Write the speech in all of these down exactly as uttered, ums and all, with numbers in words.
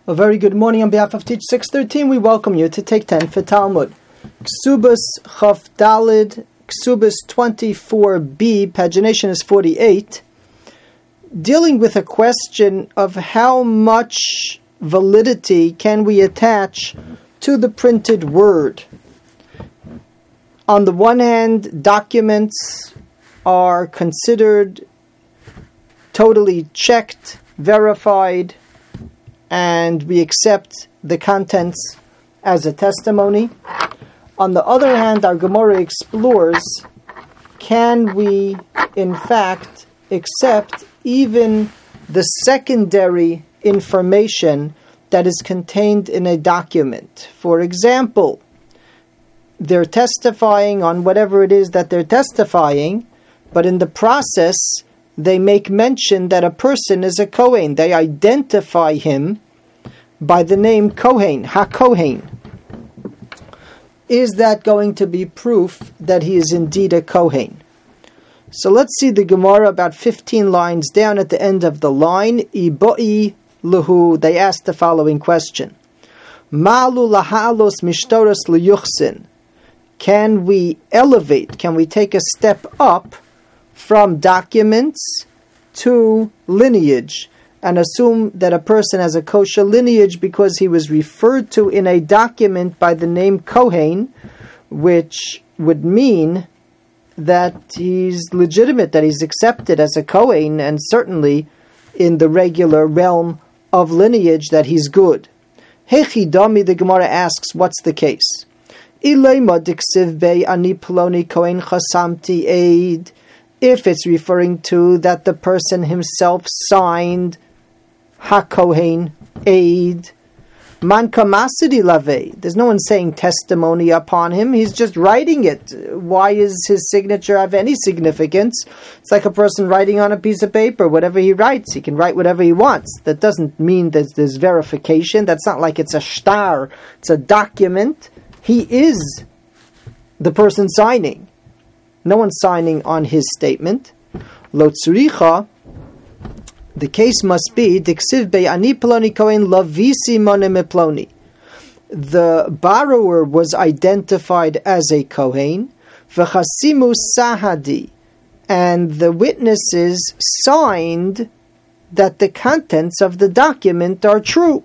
A very good morning on behalf of Teach six thirteen. We welcome you to Take ten for Talmud. Ksubas Chaf Dalid, Ksubas twenty-four b, pagination is forty-eight, dealing with a question of how much validity can we attach to the printed word. On the one hand, documents are considered totally checked, verified, and we accept the contents as a testimony. On the other hand, our Gemara explores, can we in fact accept even the secondary information that is contained in a document? For example, they're testifying on whatever it is that they're testifying, but in the process they make mention that a person is a Kohen. They identify him by the name Kohen, HaKohen. Is that going to be proof that he is indeed a Kohen? So let's see the Gemara about fifteen lines down at the end of the line. Iboi luhu, they ask the following question. Malu lahalos mishtoros liyuchsin. Can we elevate, can we take a step up from documents to lineage and assume that a person has a kosher lineage because he was referred to in a document by the name Kohen, which would mean that he's legitimate, that he's accepted as a Kohen, and certainly in the regular realm of lineage that he's good. Hechidami, the Gemara asks, what's the case? Ilema diksiv bei ani ploni Kohen chasamti eid. If it's referring to that the person himself signed HaKohen aid, man kamasidi lave. There's no one saying testimony upon him. He's just writing it. Why is his signature have any significance? It's like a person writing on a piece of paper. Whatever he writes, he can write whatever he wants. That doesn't mean that there's verification. That's not like it's a shtar. It's a document. He is the person signing. No one's signing on his statement. Lo tzuricha, the case must be diksiv bei ani ploni kohen lavisi mone me ploni. The borrower was identified as a kohen, v'chasimu sahadi, and the witnesses signed that the contents of the document are true.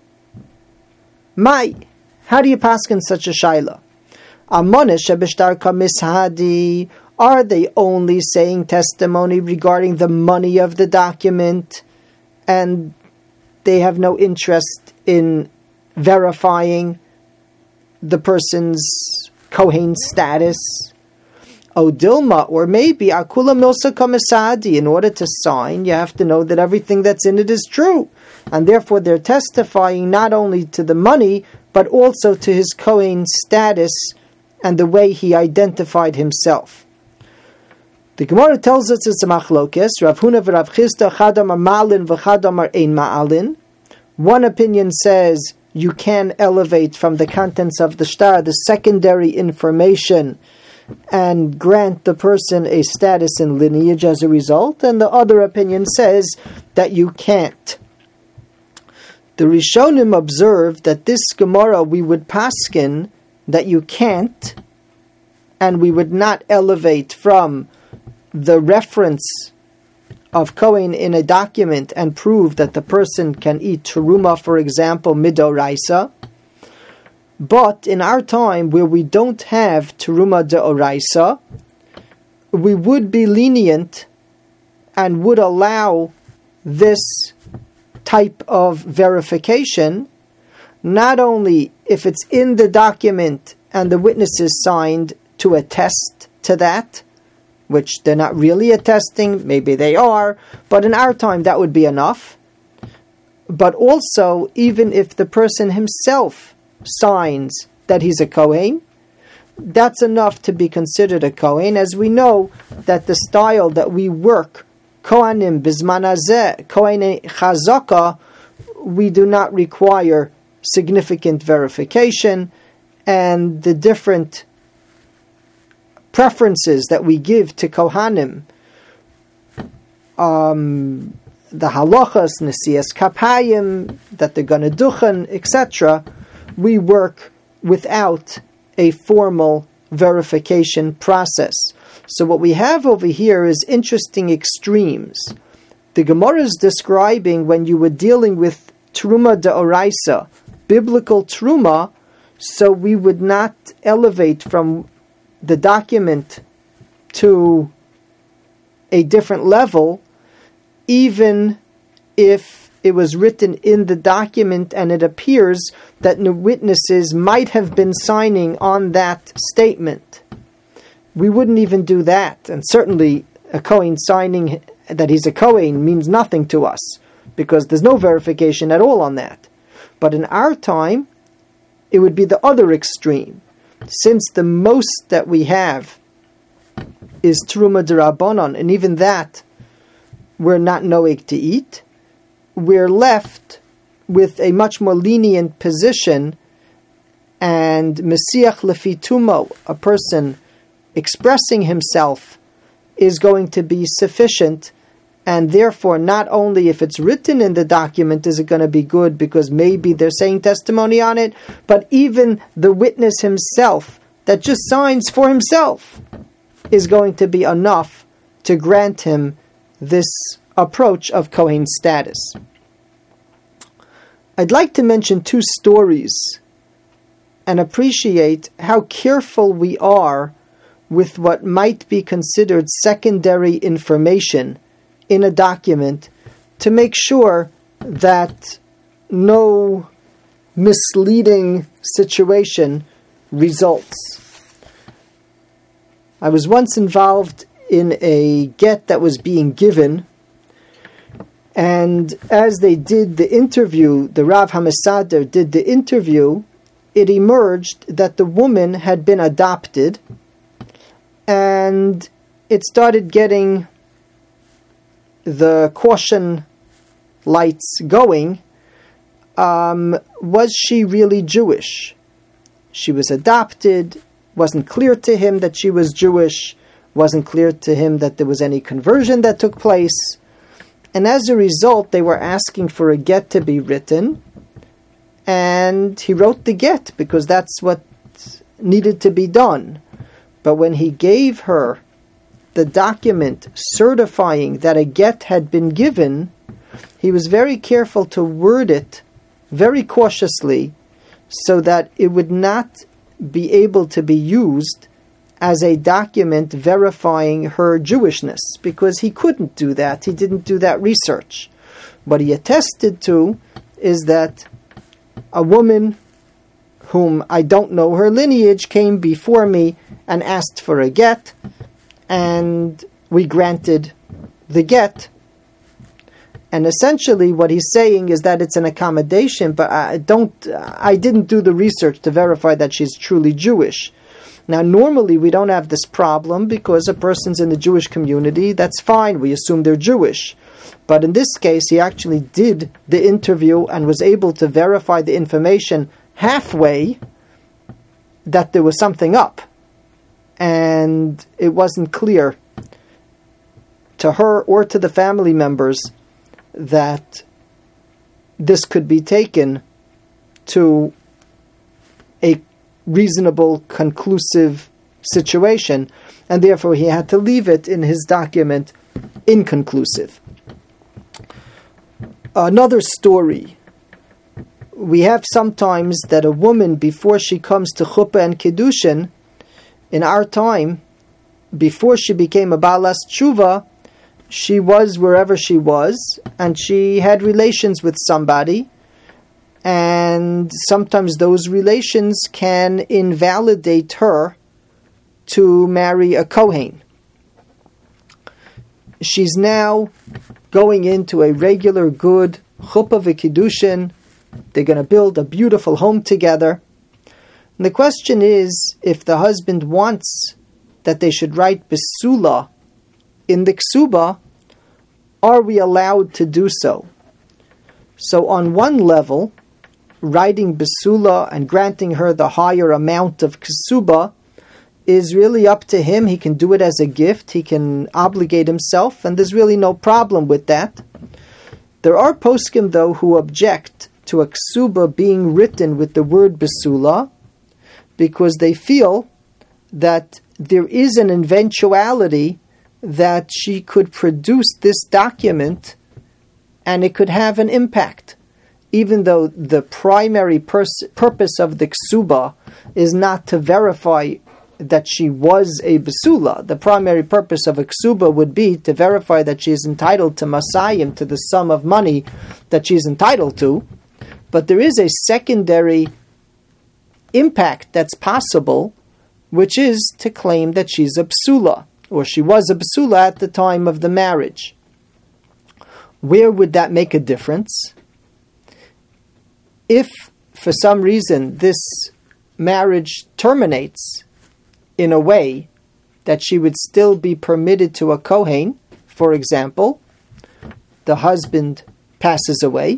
Mai, how do you paskin such a shaila? Amone shebishtar kamishadi. Are they only saying testimony regarding the money of the document, and they have no interest in verifying the person's Kohen status? O Dilma, or maybe Akula Milsa Komisadi, in order to sign, you have to know that everything that's in it is true. And therefore they're testifying not only to the money, but also to his Kohen status and the way he identified himself. The Gemara tells us it's a machlokes. Rav Huna v'Rav Chisda chadam ar ma'alin v'chadam ar ein ma'alin. One opinion says you can elevate from the contents of the shtar the secondary information and grant the person a status in lineage as a result, and the other opinion says that you can't. The Rishonim observed that this Gemara we would paskin that you can't, and we would not elevate from the reference of Kohen in a document and prove that the person can eat teruma, for example, midoraisa. But in our time, where we don't have teruma deoraisa, we would be lenient and would allow this type of verification, not only if it's in the document and the witnesses signed to attest to that, which they're not really attesting, maybe they are, but in our time that would be enough. But also, even if the person himself signs that he's a Kohen, that's enough to be considered a Kohen, as we know that the style that we work, Kohanim bizman hazeh, Kohen chazaka, we do not require significant verification, and the different preferences that we give to Kohanim, um, the halachas, nesiyas kapayim, that they're going to duchen, et cetera, we work without a formal verification process. So what we have over here is interesting extremes. The Gemara is describing when you were dealing with Truma D'Oraisa, biblical Truma, so we would not elevate from the document to a different level, even if it was written in the document and it appears that the witnesses might have been signing on that statement. We wouldn't even do that. And certainly a Kohen signing that he's a Kohen means nothing to us, because there's no verification at all on that. But in our time, it would be the other extreme. Since the most that we have is Truma D'Rabbanan, and even that we're not noeg to eat, we're left with a much more lenient position, and Mesiach Lefi Tumo, a person expressing himself, is going to be sufficient, and therefore not only if it's written in the document is it going to be good because maybe they're saying testimony on it, but even the witness himself that just signs for himself is going to be enough to grant him this approach of Kohen status. I'd like to mention two stories and appreciate how careful we are with what might be considered secondary information in a document to make sure that no misleading situation results. I was once involved in a get that was being given, and as they did the interview, the Rav HaMesader did the interview, it emerged that the woman had been adopted, and it started getting the caution lights going. Um, was she really Jewish? She was adopted. Wasn't clear to him that she was Jewish. Wasn't clear to him that there was any conversion that took place. And as a result, they were asking for a get to be written. And he wrote the get because that's what needed to be done. But when he gave her the document certifying that a get had been given, he was very careful to word it very cautiously so that it would not be able to be used as a document verifying her Jewishness, because he couldn't do that. He didn't do that research. What he attested to is that a woman whom I don't know her lineage came before me and asked for a get, and we granted the get. And essentially what he's saying is that it's an accommodation, but I don't, I didn't do the research to verify that she's truly Jewish. Now normally we don't have this problem because a person's in the Jewish community, that's fine, we assume they're Jewish. But in this case he actually did the interview and was able to verify the information halfway that there was something up. And it wasn't clear to her or to the family members that this could be taken to a reasonable, conclusive situation, and therefore he had to leave it in his document inconclusive. Another story. We have sometimes that a woman, before she comes to chuppah and kiddushin, in our time, before she became a balas tshuva, she was wherever she was, and she had relations with somebody, and sometimes those relations can invalidate her to marry a Kohen. She's now going into a regular good chuppah v'kiddushin. They're going to build a beautiful home together. And the question is, if the husband wants that they should write besula in the ksuba, are we allowed to do so? So on one level, writing besula and granting her the higher amount of ksuba is really up to him. He can do it as a gift. He can obligate himself, and there's really no problem with that. There are poskim, though, who object to a ksuba being written with the word besula because they feel that there is an eventuality that she could produce this document and it could have an impact, even though the primary pers- purpose of the ksuba is not to verify that she was a besula. The primary purpose of a ksuba would be to verify that she is entitled to masayim, to the sum of money that she is entitled to. But there is a secondary impact that's possible, which is to claim that she's a besula, or she was a besula at the time of the marriage. Where would that make a difference? If, for some reason, this marriage terminates in a way that she would still be permitted to a kohen, for example, the husband passes away.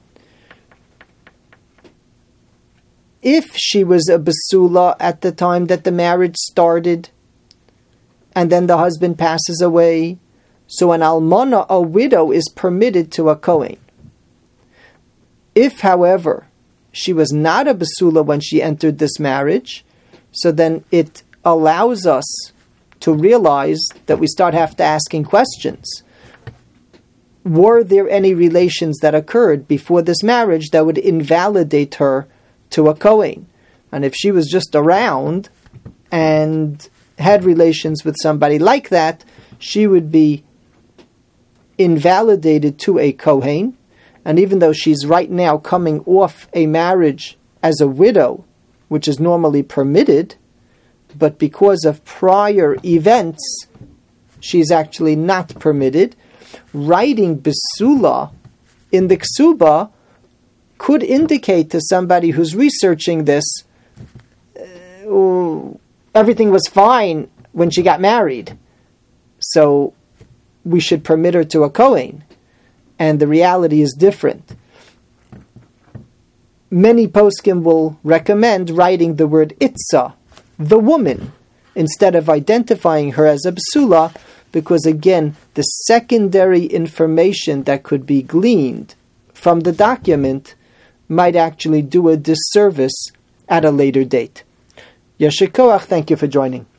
If she was a besula at the time that the marriage started, and then the husband passes away, so an almana, a widow, is permitted to a kohen. If, however, she was not a besula when she entered this marriage, so then it allows us to realize that we start have to asking questions. Were there any relations that occurred before this marriage that would invalidate her to a kohen? And if she was just around and had relations with somebody like that, she would be invalidated to a kohen. And even though she's right now coming off a marriage as a widow, which is normally permitted, but because of prior events, she's actually not permitted. Writing besula in the ksuba could indicate to somebody who's researching this, uh, everything was fine when she got married, so we should permit her to a kohen. And the reality is different. Many poskim will recommend writing the word itza, the woman, instead of identifying her as a besula, because again, the secondary information that could be gleaned from the document might actually do a disservice at a later date. Yasher koach, thank you for joining.